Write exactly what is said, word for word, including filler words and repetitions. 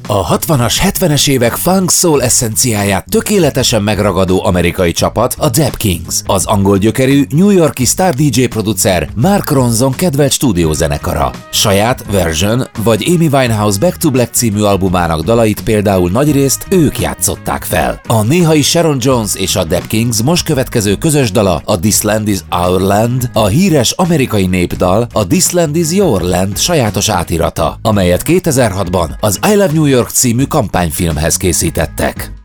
A hatvanas, hetvenes évek funk soul eszenciáját tökéletesen megragadó amerikai csapat a Dap Kings, az angol gyökerű New York-i sztár dé dzsé producer Mark Ronson kedvelt stúdiózenekara. Saját Version vagy Amy Winehouse Back to Black című albumának dalait például nagyrészt ők játszották fel. A néhai Sharon Jones és a Dap Kings most következő közös dala a This Land is Our Land, a híres amerikai népdal a This Land is Your Land sajátos átirata, amelyet kétezer-hatban az I Love New York című kampányfilmhez készítettek.